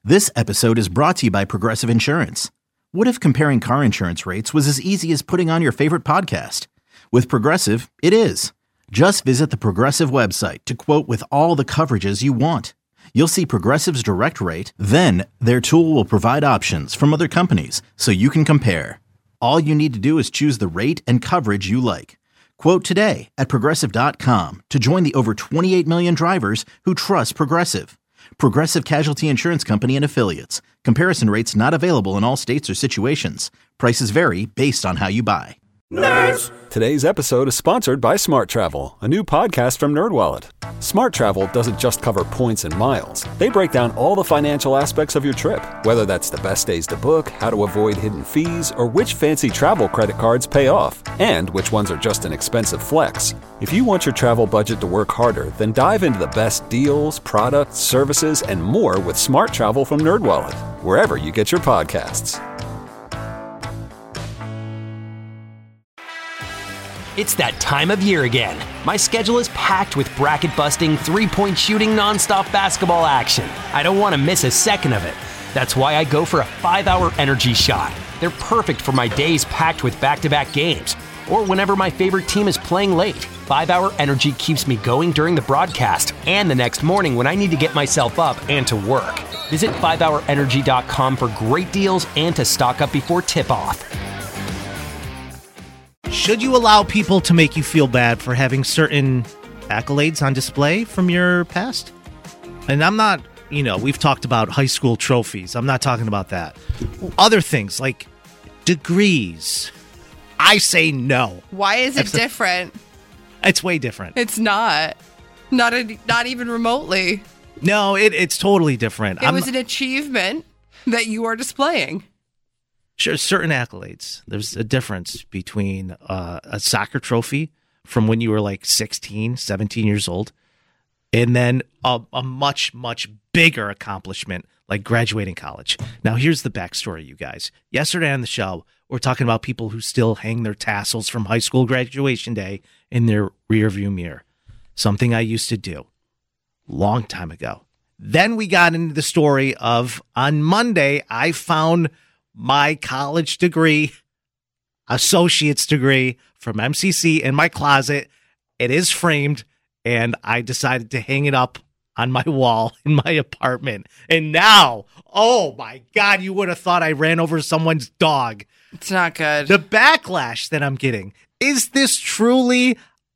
This episode is brought to you by Progressive Insurance. What if comparing car insurance rates was as easy as putting on your favorite podcast? With Progressive, it is. Just visit the Progressive website to quote with all the coverages you want. You'll see Progressive's direct rate, then their tool will provide options from other companies so you can compare. All you need to do is choose the rate and coverage you like. Quote today at Progressive.com to join the over 28 million drivers who trust Progressive. Progressive Casualty Insurance Company and Affiliates. Comparison rates not available in all states or situations. Prices vary based on how you buy. Nerds! Today's episode is sponsored by Smart Travel, a new podcast from NerdWallet. Smart Travel doesn't just cover points and miles. They break down all the financial aspects of your trip, whether that's the best days to book, how to avoid hidden fees, or which fancy travel credit cards pay off, and which ones are just an expensive flex. If you want your travel budget to work harder, then dive into the best deals, products, services, and more with Smart Travel from NerdWallet, wherever you get your podcasts. It's that time of year again. My schedule is packed with bracket-busting, three-point shooting, nonstop basketball action. I don't want to miss a second of it. That's why I go for a 5-hour energy shot. They're perfect for my days packed with back-to-back games, or whenever my favorite team is playing late. 5-hour energy keeps me going during the broadcast and the next morning when I need to get myself up and to work. Visit 5hourenergy.com for great deals and to stock up before tip-off. Should you allow people to make you feel bad for having certain accolades on display from your past? And I'm not, we've talked about high school trophies. I'm not talking about that. Other things like degrees. I say no. Why is it different? It's way different. It's not. Not even remotely. No, it's totally different. It was an achievement that you are displaying. Sure, certain accolades. There's a difference between a soccer trophy from when you were like 16, 17 years old, and then a much, much bigger accomplishment like graduating college. Now, here's the backstory, you guys. Yesterday on the show, we're talking about people who still hang their tassels from high school graduation day in their rearview mirror. Something I used to do long time ago. Then we got into the story of on Monday, I found my college degree, associate's degree from MCC in my closet. It is framed, and I decided to hang it up on my wall in my apartment. And now, oh my God, you would have thought I ran over someone's dog. It's not good. The backlash that I'm getting. Is this truly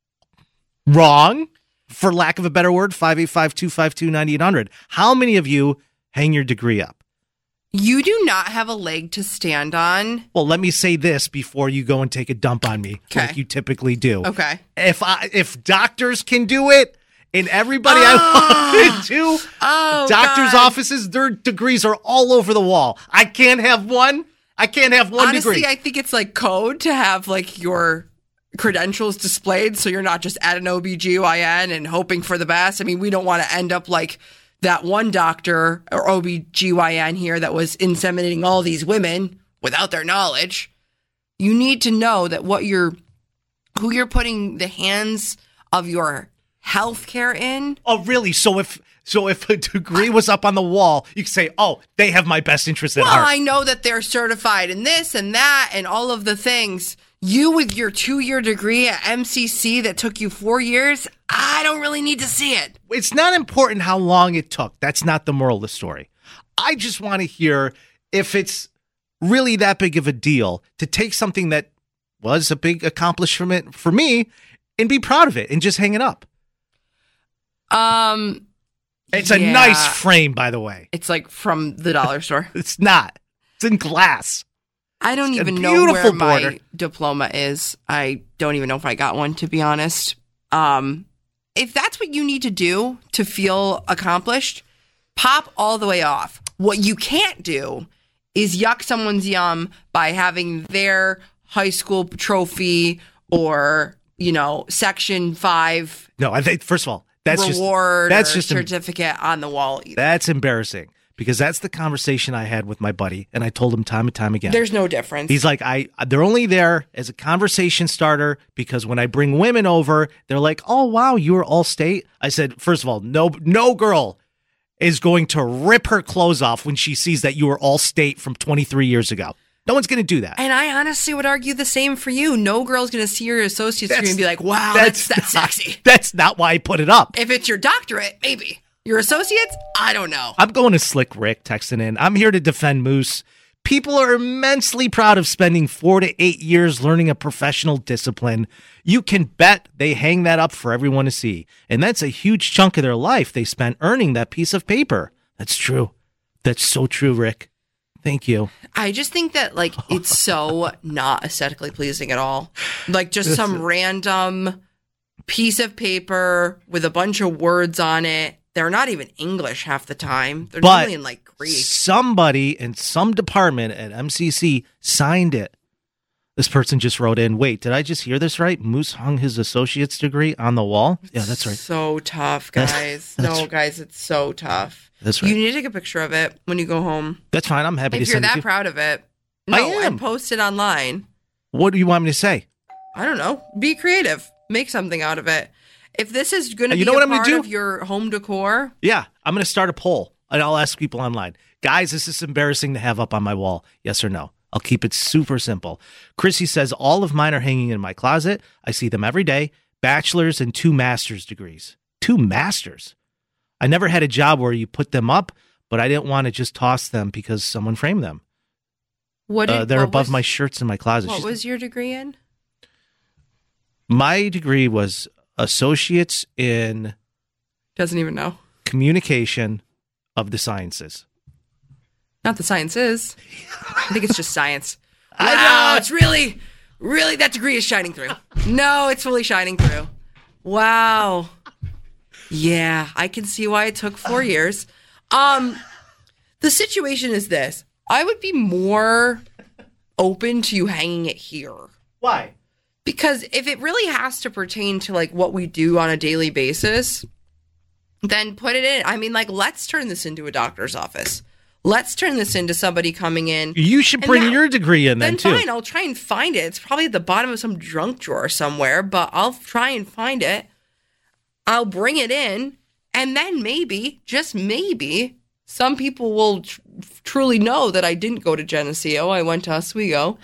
wrong? For lack of a better word, 585-252-9800. How many of you hang your degree up? You do not have a leg to stand on. Well, let me say this before you go and take a dump on me, like you typically do. Okay. If doctors can do it, and everybody I walk into, doctors' offices, their degrees are all over the wall. I can't have one. I can't have one degree. Honestly, I think it's like code to have like your credentials displayed, so you're not just at an OBGYN and hoping for the best. I mean, we don't want to end up like that one doctor or OBGYN here that was inseminating all these women without their knowledge. You need to know that who you're putting the hands of your healthcare in. Oh, really? So if a degree was up on the wall, you could say, oh, they have my best interest at heart. Well, I know that they're certified in this and that and all of the things. You with your 2-year degree at MCC that took you 4 years, I don't really need to see it. It's not important how long it took. That's not the moral of the story. I just want to hear if it's really that big of a deal to take something that was a big accomplishment for me and be proud of it and just hang it up. It's a nice frame, by the way. It's like from the dollar store. It's not. It's in glass. I don't even know where my diploma is. I don't even know if I got one, to be honest. If that's what you need to do to feel accomplished, pop all the way off. What you can't do is yuck someone's yum by having their high school trophy or, Section 5. No, I think, first of all, that's just certificate on the wall either. That's embarrassing. Because that's the conversation I had with my buddy, and I told him time and time again. There's no difference. He's like, they're only there as a conversation starter because when I bring women over, they're like, oh, wow, you were all state. I said, first of all, no girl is going to rip her clothes off when she sees that you were Allstate from 23 years ago. No one's going to do that. And I honestly would argue the same for you. No girl's going to see your associate's degree and be like, wow, that's sexy. That's not why I put it up. If it's your doctorate, maybe. Your associates? I don't know. I'm going to Slick Rick texting in. I'm here to defend Moose. People are immensely proud of spending 4 to 8 years learning a professional discipline. You can bet they hang that up for everyone to see. And that's a huge chunk of their life they spent earning that piece of paper. That's true. That's so true, Rick. Thank you. I just think that, like, it's so not aesthetically pleasing at all. Like, just some random piece of paper with a bunch of words on it. They're not even English half the time. They're normally in, like, Greek. Somebody in some department at MCC signed it. This person just wrote in, wait, did I just hear this right? Moose hung his associate's degree on the wall? Yeah, that's right. So tough, guys. Guys, it's so tough. That's right. You need to take a picture of it when you go home. That's fine. I'm happy to send it to you. If you're that proud of it. No, I am. And post it online. What do you want me to say? I don't know. Be creative. Make something out of it. If this is going to be part of your home decor. Yeah, I'm going to start a poll, and I'll ask people online. Guys, is this embarrassing to have up on my wall? Yes or no? I'll keep it super simple. Chrissy says, all of mine are hanging in my closet. I see them every day. Bachelor's and 2 master's degrees. 2 masters? I never had a job where you put them up, but I didn't want to just toss them because someone framed them. They're above my shirts in my closet. What was your degree in? My degree was associates in... Doesn't even know. Communication of the sciences. Not the sciences. I think it's just science. Wow, it's really, that degree is shining through. No, it's fully shining through. Wow. Yeah, I can see why it took 4 years. The situation is this. I would be more open to you hanging it here. Why? Because if it really has to pertain to, like, what we do on a daily basis, then put it in. I mean, like, let's turn this into a doctor's office. Let's turn this into somebody coming in. You should bring your degree in then, too. Then fine, I'll try and find it. It's probably at the bottom of some junk drawer somewhere, but I'll try and find it. I'll bring it in, and then maybe, just maybe, some people will truly know that I didn't go to Geneseo. I went to Oswego.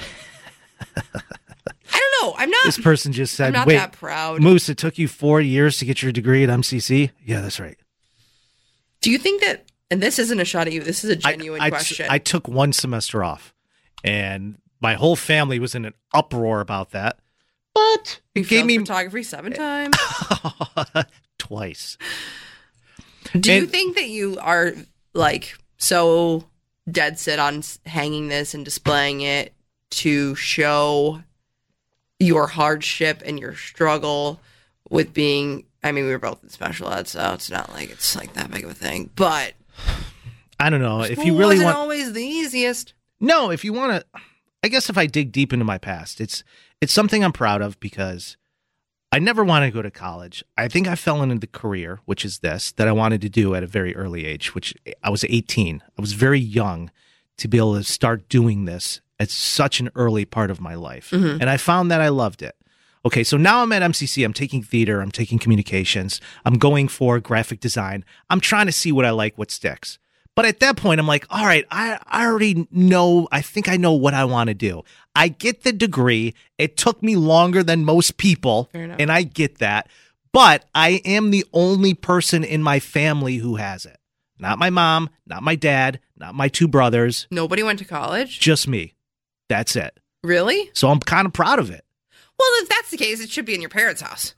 I don't know. I'm not. This person just said, I'm not wait, that proud. Moose, it took you 4 years to get your degree at MCC? Yeah, that's right. Do you think that, and this isn't a shot at you, this is a genuine question. I took 1 semester off, and my whole family was in an uproar about that. But it gave me photography 7 times. Twice. Do you think that you are, like, so dead set on hanging this and displaying it to show your hardship and your struggle with being, I mean, we were both in special ed, so it's not like it's like that big of a thing, but I don't know if you really want. Always the easiest. No, if you want to, I guess if I dig deep into my past, it's something I'm proud of because I never wanted to go to college. I think I fell into the career, which is this, that I wanted to do at a very early age, which I was 18. I was very young to be able to start doing this at such an early part of my life. Mm-hmm. And I found that I loved it. Okay, so now I'm at MCC. I'm taking theater. I'm taking communications. I'm going for graphic design. I'm trying to see what I like, what sticks. But at that point, I'm like, all right, I already know. I think I know what I want to do. I get the degree. It took me longer than most people, and I get that. But I am the only person in my family who has it. Not my mom, not my dad, not my 2 brothers. Nobody went to college? Just me. That's it. Really? So I'm kind of proud of it. Well, if that's the case, it should be in your parents' house.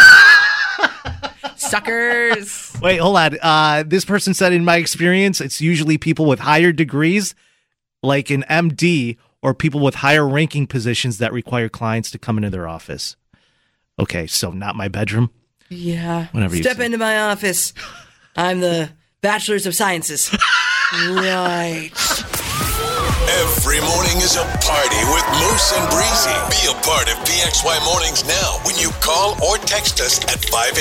Suckers. Wait, hold on. This person said, in my experience, it's usually people with higher degrees, like an MD, or people with higher ranking positions that require clients to come into their office. Okay, so not my bedroom? Yeah. Whatever. Step into my office. I'm the Bachelor's of Sciences. Right. Every morning is a party with Moose and Breezy. Be a part of PXY Mornings now when you call or text us at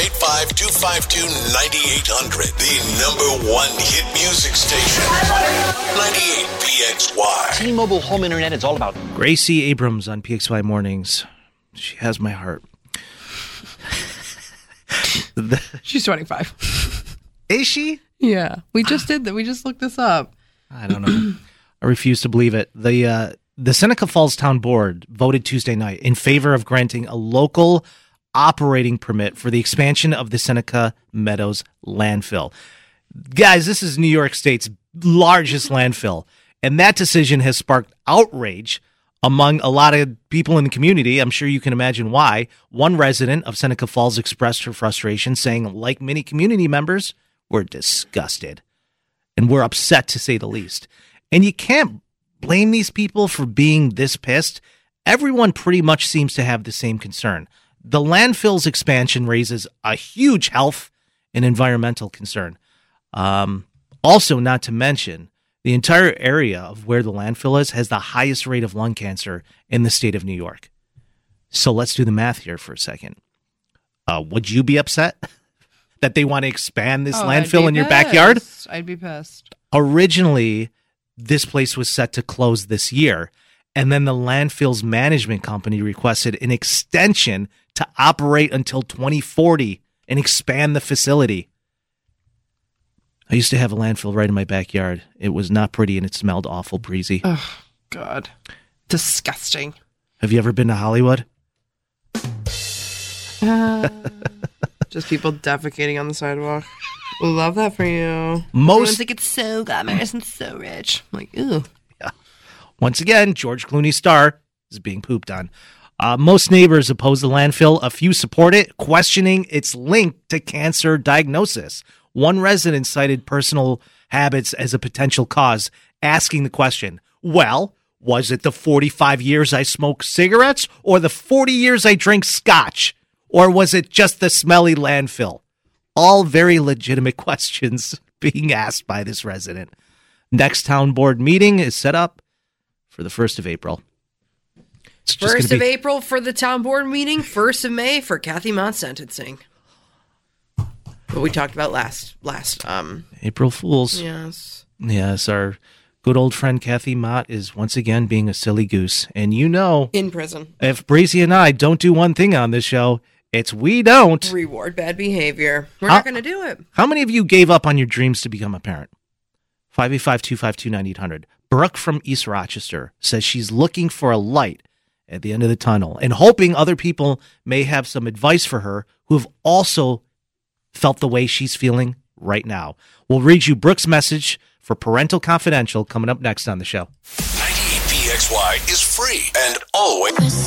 585-252-9800. The #1 hit music station. 98 PXY. T-Mobile Home Internet is all about Gracie Abrams on PXY Mornings. She has my heart. She's 25. Is she? Yeah, we just did that. We just looked this up. I don't know. I refuse to believe it. The Seneca Falls Town Board voted Tuesday night in favor of granting a local operating permit for the expansion of the Seneca Meadows landfill. Guys, this is New York State's largest landfill, and that decision has sparked outrage among a lot of people in the community. I'm sure you can imagine why. One resident of Seneca Falls expressed her frustration, saying, like many community members, we're disgusted and we're upset, to say the least. And you can't blame these people for being this pissed. Everyone pretty much seems to have the same concern. The landfill's expansion raises a huge health and environmental concern. Also, not to mention, the entire area of where the landfill is has the highest rate of lung cancer in the state of New York. So let's do the math here for a second. Would you be upset that they want to expand this landfill in your backyard? I'd be pissed. Originally, this place was set to close this year, and then the landfill's management company requested an extension to operate until 2040 and expand the facility. I used to have a landfill right in my backyard. It was not pretty and it smelled awful, Breezy. Oh, God. Disgusting. Have you ever been to Hollywood? Just people defecating on the sidewalk. We love that for you. Everyone's like, it's so glamorous and so rich. I'm like, ooh. Yeah. Once again, George Clooney's star is being pooped on. Most neighbors oppose the landfill. A few support it, questioning its link to cancer diagnosis. One resident cited personal habits as a potential cause, asking the question, well, was it the 45 years I smoked cigarettes or the 40 years I drank scotch? Or was it just the smelly landfill? All very legitimate questions being asked by this resident. Next town board meeting is set up for the 1st of April. 1st of April for the town board meeting, 1st of May for Kathy Mott's sentencing. What we talked about last April Fools. Yes, our good old friend Kathy Mott is once again being a silly goose. And you know, in prison. If Breezy and I don't do one thing on this show, it's we don't reward bad behavior. We're not going to do it. How many of you gave up on your dreams to become a parent? 585-252-9800. Brooke from East Rochester says she's looking for a light at the end of the tunnel and hoping other people may have some advice for her who have also felt the way she's feeling right now. We'll read you Brooke's message for Parental Confidential coming up next on the show. 98PXY is free and always.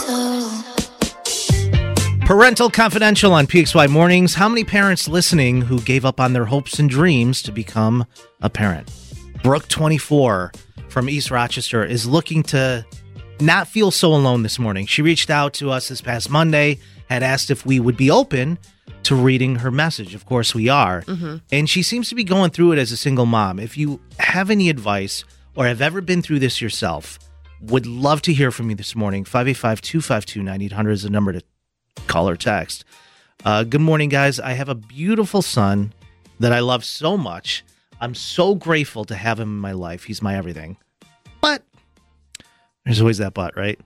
Parental Confidential on PXY Mornings. How many parents listening who gave up on their hopes and dreams to become a parent? Brooke, 24, from East Rochester, is looking to not feel so alone this morning. She reached out to us this past Monday, had asked if we would be open to reading her message. Of course we are. Mm-hmm. And she seems to be going through it as a single mom. If you have any advice or have ever been through this yourself, would love to hear from you this morning. 585-252-9800 is the number to call or text. Good morning, guys. I have a beautiful son that I love so much. I'm so grateful to have him in my life. He's my everything. But there's always that but, right?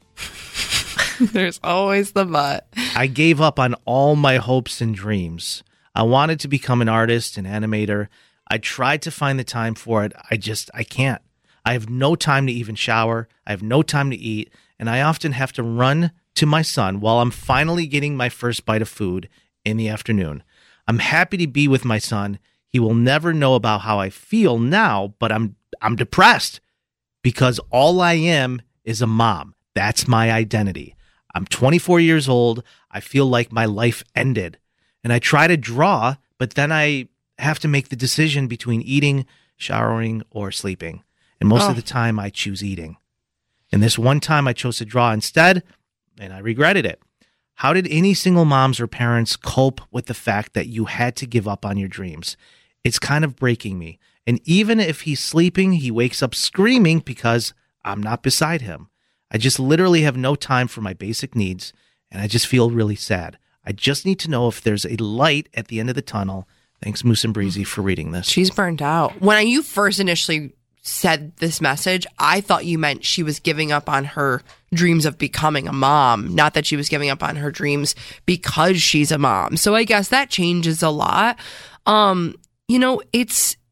There's always the but. I gave up on all my hopes and dreams. I wanted to become an artist, an animator. I tried to find the time for it. I can't. I have no time to even shower. I have no time to eat. And I often have to run to my son while I'm finally getting my first bite of food in the afternoon. I'm happy to be with my son. He will never know about how I feel now, but I'm depressed because all I am is a mom. That's my identity. I'm 24 years old. I feel like my life ended. And I try to draw, but then I have to make the decision between eating, showering, or sleeping. And most of the time, I choose eating. And this one time, I chose to draw instead, and I regretted it. How did any single moms or parents cope with the fact that you had to give up on your dreams? It's kind of breaking me. And even if he's sleeping, he wakes up screaming because I'm not beside him. I just literally have no time for my basic needs, and I just feel really sad. I just need to know if there's a light at the end of the tunnel. Thanks, Moose and Breezy, for reading this. She's burnt out. When you first initially said this message, I thought you meant she was giving up on her dreams of becoming a mom, not that she was giving up on her dreams because she's a mom. So I guess that changes a lot. It's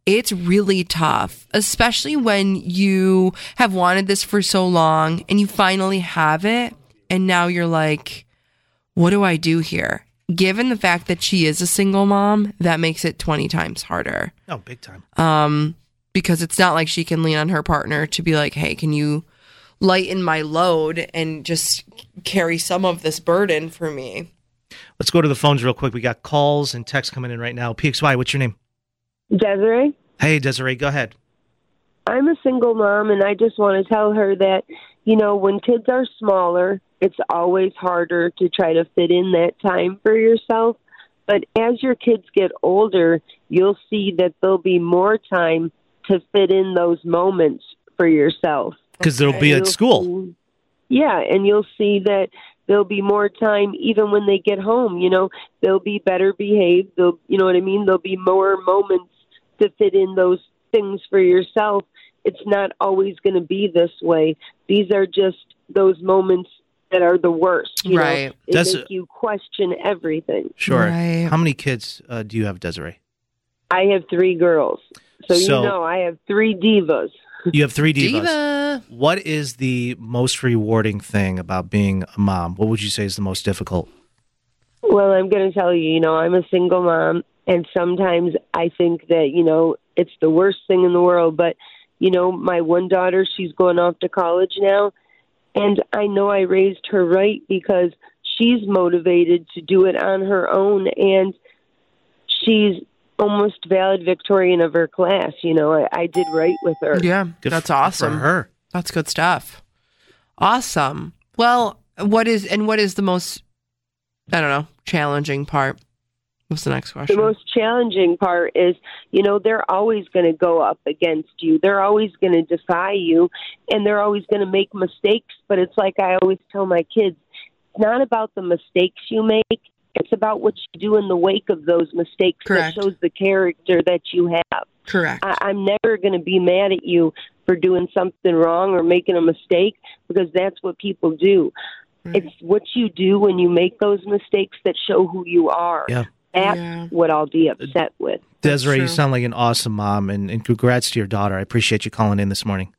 it's really tough, especially when you have wanted this for so long and you finally have it. And now you're like, what do I do here? Given the fact that she is a single mom, that makes it 20 times harder. Oh, big time. Because it's not like she can lean on her partner to be like, hey, can you lighten my load and just carry some of this burden for me? Let's go to the phones real quick. We got calls and texts coming in right now. PXY, what's your name? Desiree? Hey, Desiree, go ahead. I'm a single mom, and I just want to tell her that, when kids are smaller, it's always harder to try to fit in that time for yourself. But as your kids get older, you'll see that there'll be more time to fit in those moments for yourself. Because they'll be at school. Yeah, and you'll see that there'll be more time even when they get home. They'll be better behaved. You know what I mean? There'll be more moments to fit in those things for yourself. It's not always going to be this way. These are just those moments that are the worst. Right. They make you question everything. Sure. Right. How many kids do you have, Desiree? I have 3 girls. So I have 3 divas. You have 3 divas. Diva. What is the most rewarding thing about being a mom? What would you say is the most difficult? Well, I'm going to tell you, I'm a single mom, and sometimes I think that, it's the worst thing in the world. But, my one daughter, she's going off to college now, and I know I raised her right because she's motivated to do it on her own, and she's almost valedictorian of her class. I did right with her. Yeah, that's awesome. For her. That's good stuff. Awesome. Well, what is the most, challenging part? What's the next question? The most challenging part is, they're always going to go up against you. They're always going to defy you, and they're always going to make mistakes. But it's like I always tell my kids, it's not about the mistakes you make. It's about what you do in the wake of those mistakes. Correct. That shows the character that you have. Correct. I'm never going to be mad at you for doing something wrong or making a mistake, because that's what people do. Right. It's what you do when you make those mistakes that show who you are. Yeah. That's what I'll be upset with. Desiree, you sound like an awesome mom, and congrats to your daughter. I appreciate you calling in this morning.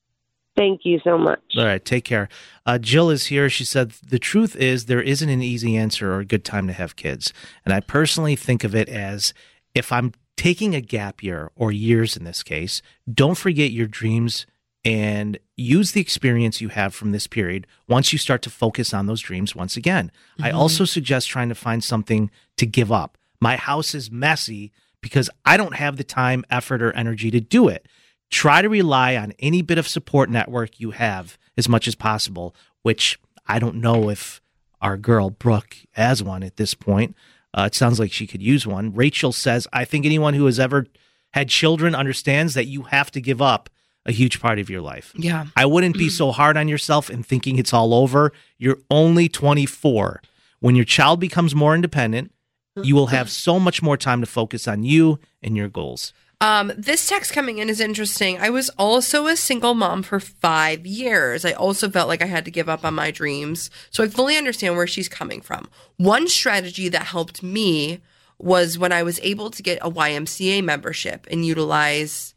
Thank you so much. All right, take care. Jill is here. She said, the truth is there isn't an easy answer or a good time to have kids. And I personally think of it as, if I'm taking a gap year, or years in this case, don't forget your dreams and use the experience you have from this period once you start to focus on those dreams once again. Mm-hmm. I also suggest trying to find something to give up. My house is messy because I don't have the time, effort, or energy to do it. Try to rely on any bit of support network you have as much as possible, which I don't know if our girl Brooke has one at this point. It sounds like she could use one. Rachel says, I think anyone who has ever had children understands that you have to give up a huge part of your life. Yeah. I wouldn't be so hard on yourself and thinking it's all over. You're only 24. When your child becomes more independent, you will have so much more time to focus on you and your goals. This text coming in is interesting. I was also a single mom for 5 years. I also felt like I had to give up on my dreams. So I fully understand where she's coming from. One strategy that helped me was when I was able to get a YMCA membership and utilize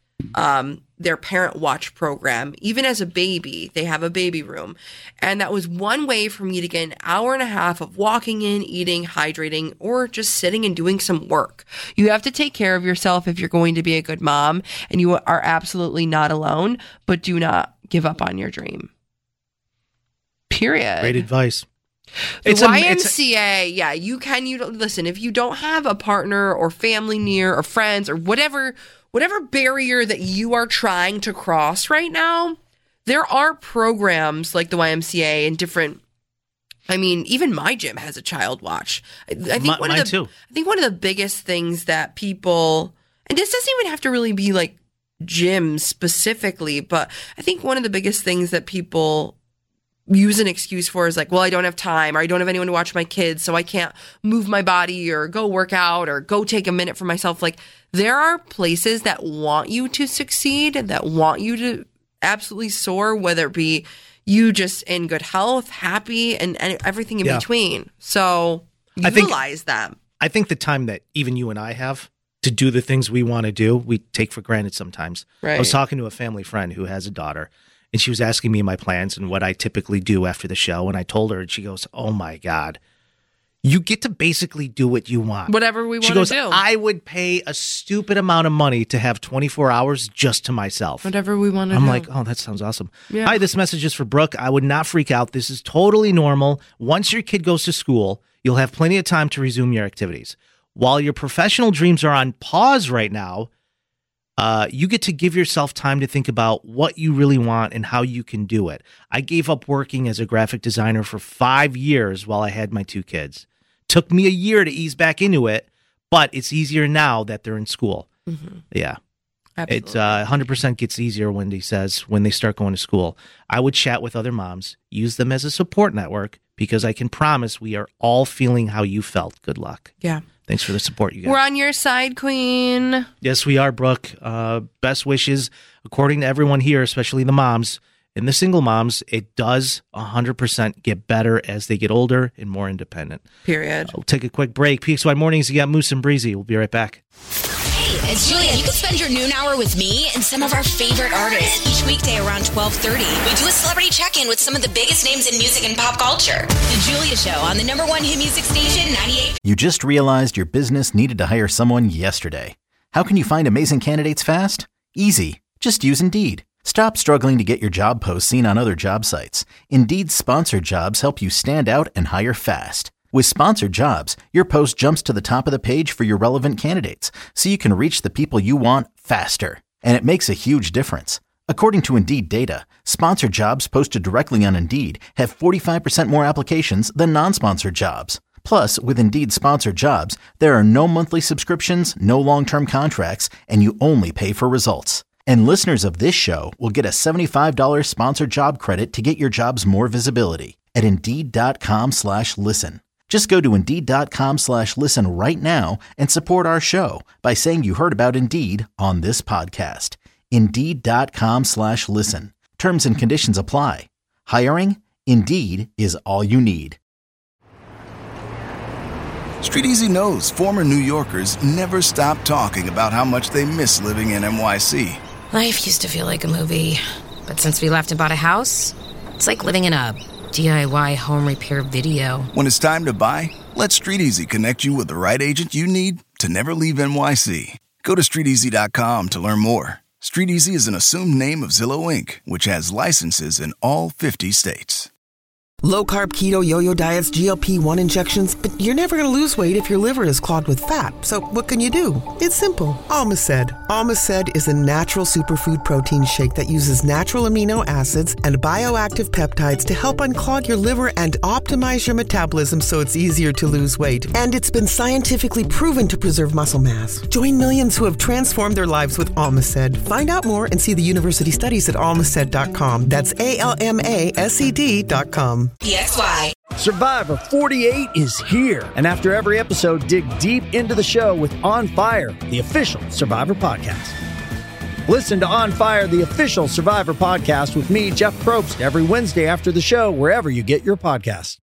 their Parent Watch program. Even as a baby, they have a baby room. And that was one way for me to get an hour and a half of walking in, eating, hydrating, or just sitting and doing some work. You have to take care of yourself if you're going to be a good mom, and you are absolutely not alone, but do not give up on your dream. Period. Great advice. The YMCA, you can listen, if you don't have a partner or family near or friends or whatever barrier that you are trying to cross right now, there are programs like the YMCA and different, even my gym has a child watch. I think mine too. I think one of the biggest things that people, and this doesn't even have to really be like gyms specifically, but I think one of the biggest things that people use an excuse for is like, well, I don't have time, or I don't have anyone to watch my kids, so I can't move my body or go work out or go take a minute for myself. Like, there are places that want you to succeed, that want you to absolutely soar, whether it be you just in good health, happy, and everything in between. So utilize them. I think the time that even you and I have to do the things we want to do, we take for granted sometimes. Right. I was talking to a family friend who has a daughter, and she was asking me my plans and what I typically do after the show. And I told her, and she goes, "Oh my God, you get to basically do what you want. Whatever we want She goes, to do. I would pay a stupid amount of money to have 24 hours just to myself. Whatever we want to do. I'm like, oh, that sounds awesome. Yeah. Hi, this message is for Brooke. I would not freak out. This is totally normal. Once your kid goes to school, you'll have plenty of time to resume your activities. While your professional dreams are on pause right now, you get to give yourself time to think about what you really want and how you can do it. I gave up working as a graphic designer for 5 years while I had my 2 kids. Took me a year to ease back into it, but it's easier now that they're in school. Mm-hmm. Yeah. Absolutely. It's 100% gets easier, Wendy says, when they start going to school. I would chat with other moms, use them as a support network, because I can promise we are all feeling how you felt. Good luck. Yeah. Thanks for the support, you guys. We're on your side, Queen. Yes, we are, Brooke. Best wishes, according to everyone here, especially the moms and the single moms. It does 100% get better as they get older and more independent. Period. We'll take a quick break. PXY Mornings, you got Moose and Breezy. We'll be right back. Hey, it's Julia. You can spend your noon hour with me and some of our favorite artists each weekday around 12:30. We do a celebrity check-in with some of the biggest names in music and pop culture. The Julia Show on the #1 hit music station, 98. You just realized your business needed to hire someone yesterday. How can you find amazing candidates fast? Easy. Just use Indeed. Stop struggling to get your job posts seen on other job sites. Indeed's sponsored jobs help you stand out and hire fast. With sponsored jobs, your post jumps to the top of the page for your relevant candidates, so you can reach the people you want faster. And it makes a huge difference. According to Indeed data, sponsored jobs posted directly on Indeed have 45% more applications than non-sponsored jobs. Plus, with Indeed sponsored jobs, there are no monthly subscriptions, no long-term contracts, and you only pay for results. And listeners of this show will get a $75 sponsored job credit to get your jobs more visibility at Indeed.com/listen. Just go to Indeed.com/listen right now and support our show by saying you heard about Indeed on this podcast. Indeed.com/listen. Terms and conditions apply. Hiring? Indeed is all you need. Street Easy knows former New Yorkers never stop talking about how much they miss living in NYC. Life used to feel like a movie, but since we left and bought a house, it's like living in a DIY home repair video. When it's time to buy, let Street Easy connect you with the right agent you need to never leave NYC. Go to StreetEasy.com to learn more. Street Easy is an assumed name of Zillow Inc., which has licenses in all 50 states. Low-carb keto yo-yo diets, GLP-1 injections, but you're never going to lose weight if your liver is clogged with fat. So what can you do? It's simple. Almaced. Almaced is a natural superfood protein shake that uses natural amino acids and bioactive peptides to help unclog your liver and optimize your metabolism so it's easier to lose weight. And it's been scientifically proven to preserve muscle mass. Join millions who have transformed their lives with Almaced. Find out more and see the university studies at almaced.com. That's ALMASED.com. PXY. Survivor 48 is here. And after every episode, dig deep into the show with On Fire, the official Survivor podcast. Listen to On Fire, the official Survivor podcast with me, Jeff Probst, every Wednesday after the show, wherever you get your podcasts.